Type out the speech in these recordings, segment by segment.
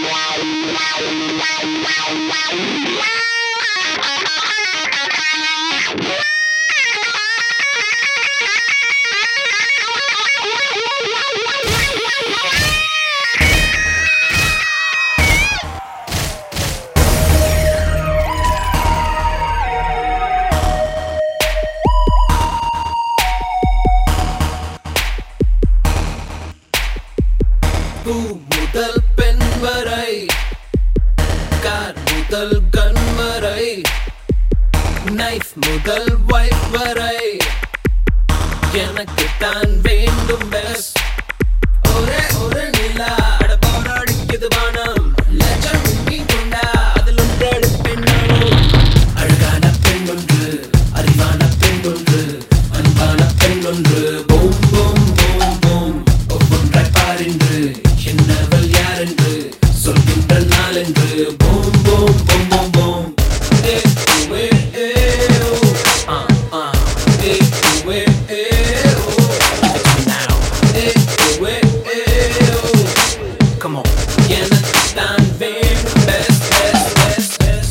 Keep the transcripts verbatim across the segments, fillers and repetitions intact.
பூ முதல் பெண் வரை, கார் முதல் கண் வரை, நைஃப் முதல் வைஃப் வரை, எனக்கு தான் வேண்டும் பெஸ்ட். ஒரே ஒரு நிலா அட போராடிக்குது வானம், லட்சம் உண்மை கொண்டா அதில் ஒன்றெடு பெண்ணாலும். அழகான பெண் ஒன்று, அறிவான பெண் ஒன்று, அன்பான பெண் ஒன்று, பூம் பூம் பூம் பூம் ஒவ்வொன்றாய் பாரின்று என்னவள் யாரென்று சொல்கின்ற நாளென்று. Boom boom boom boom boom ஏ உவே ஏ ஓ ஆ ஆ ஏ உவே ஏ ஓ now ஏ உவே ஏ ஓ come on எனக்கு தான் வேணும் best best best best.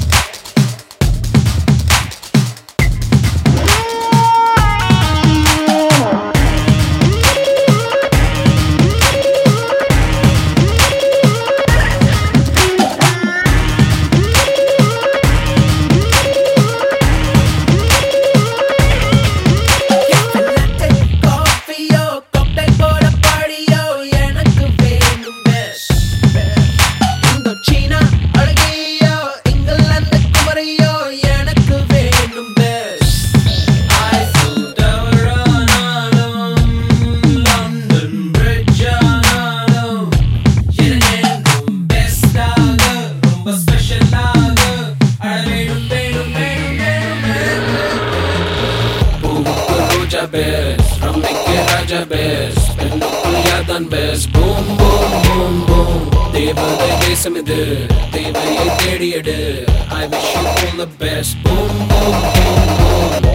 Best, Ramike Raja best, Pennukul Yadan best. Boom boom boom boom. Devadai desam idu, Devayai thediyadu. I wish you all the best. Boom boom boom boom.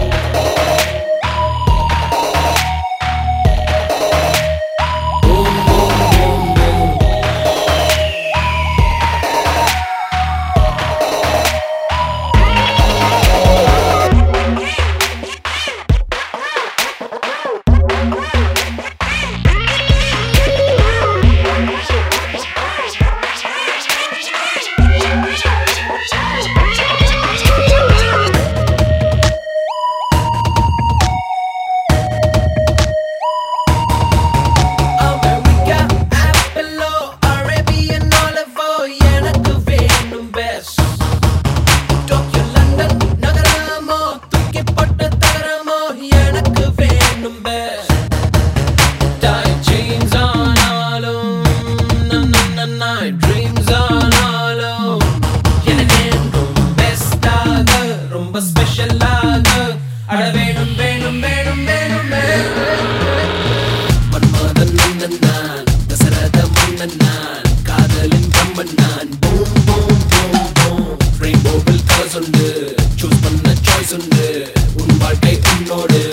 Dreams on all of எனக்கென்றும் பெஸ்டாக ரொம்ப ஸ்பெஷலாக அட வேணும் வேணும் வேணும் வேணும் மன்மதன் மன்னன் நான், தசரத மன்னன் நான், காதலின் பிரம்மன் நான். பூம் பூம் பூம் பூம் ரெயின்போவில் கலர்ஸ் உண்டு, சூஸ் பண்ண சாய்ஸ் உண்டு, உன் வாழ்க்கை உன்னோடு.